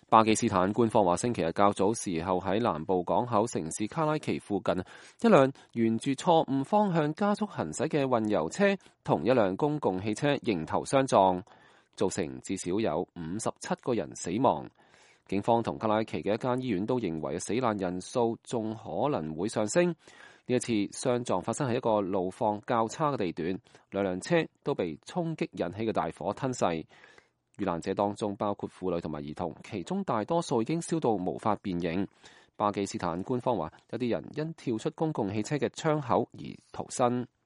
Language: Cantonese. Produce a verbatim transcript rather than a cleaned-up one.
巴基斯坦官方話，星期日較早時候喺南部港口城市卡拉奇附近，一輛沿住錯誤方向加速行駛嘅運油車同一輛公共汽車迎頭相撞，造成至少有五十七個人死亡。警方同卡拉奇嘅一間醫院都認為死難人數仲可能會上升。呢一次相撞發生喺一個路況較差嘅地段，兩輛車都被衝擊引起嘅大火吞噬。遇難者當中包括婦女同埋兒童，其中大多數已經燒到無法辨認。巴基斯坦官方話，有啲人因跳出公共汽車嘅窗口而逃生。